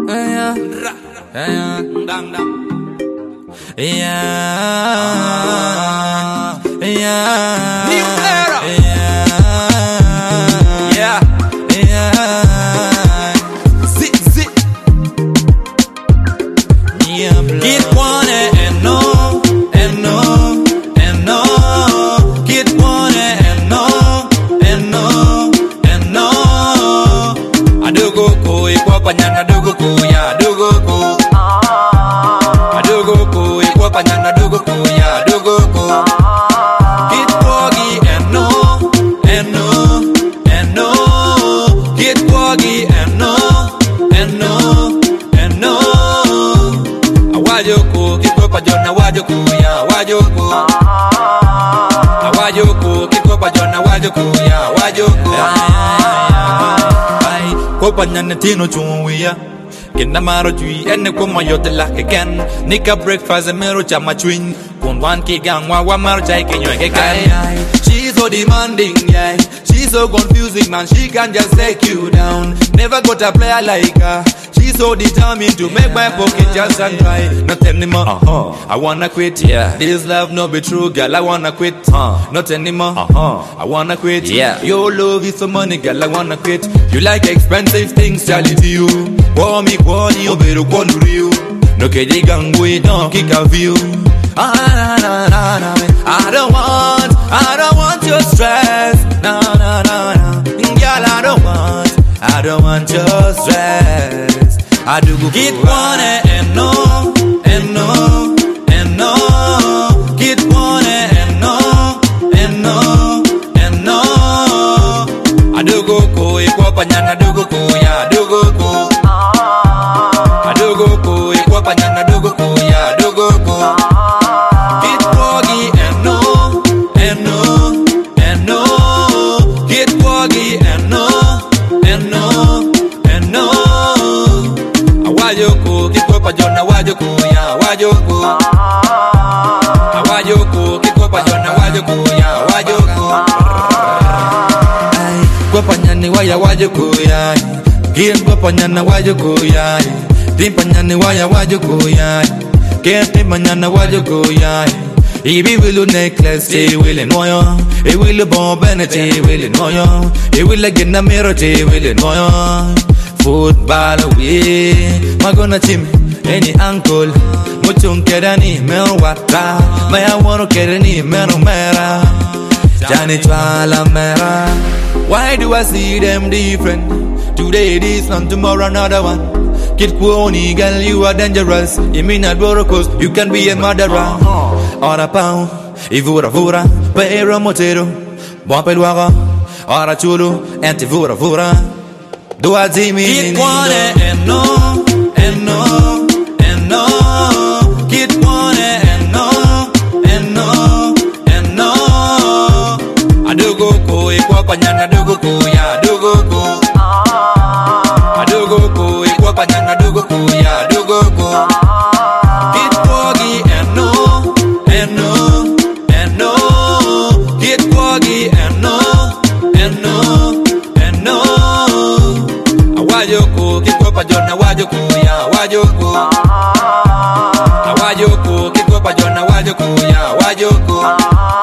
Yeah. Get one and no, and no, and no. Get one and no, and no, and no. Adugo ko ikwa panyana adugo ko ya adugo ko. Adugo ko ikwa panyana adugo ko ya adugo ko. Get woggy and no, and no, and no. Get woggy and no, and no, and no. Wajoko, kikopa jona wajoko ya wajoko. Wajoko, kikopa jona wajoko ya wajoko. Ay, kopa nyane tino chunwiya. Kenda maro chui ene kuma yote lake ken. Nika breakfast e mero chama chwin. Kun wan ki gangwa wa maro chai kenyo eke ken. She's so demanding, yeah. She's so confusing, man. She can just take you down. Never got a player like her. She's so determined to make my pocket just and dry. Not anymore, I wanna quit, yeah. This love no be true, girl, I wanna quit, Not anymore, I wanna quit, yeah. Your love is for money, girl, I wanna quit. You like expensive things, Charlie to you. Pour me, you better go to you. No kedi gangwe, don't kick a view. I don't want your stress. No. Girl, I don't want your stress. I do go get one and no, and no, and no. Get one and no, and no, and no. I do go ikwa panyana do go ya do go. I do go ikwa panyana do go ya do go. Get woggy and no, and no, and no. Get woggy and no, and no, and no. Wajoko, kikopa jona wajoko ya wajoko. Wajoko, kikopa jona wajoko ya wajoko. Ay, kopa nyani waya wajoko ya. Gien kopa nyana wajoko ya. Timpa nyani waya wajoko ya. Kete manyana wajoko ya. Ibi willu necklace, te willi noyo. E willu bombene, te willi noyo. E willu gina miro, te willi noyo. Football away, magona chim, any uncle. Muchun kerani, mero wata. Maya wano kerani, mero mera. Jani chwala mera. Why do I see them different? Today this one, tomorrow another one. Kid Kwoni, girl, you are dangerous. You mean not cause you can be a murderer. Ora pao, ivura vura, pero motero. Buon peluaga, ora chulo, enti vura. Do I see me? Get one and no, and no, and no. Get one and no, and no, and no. I do go ikwa panyana do go ya do go. I do go ikwa panyana do go ya do go. Get woggy and no, and no, and no. Get woggy and no, and no, and no. Wajoko, kikopa jona wajoko ya wajoko. Wajoko, kikopa jona wajoko ya wajoko.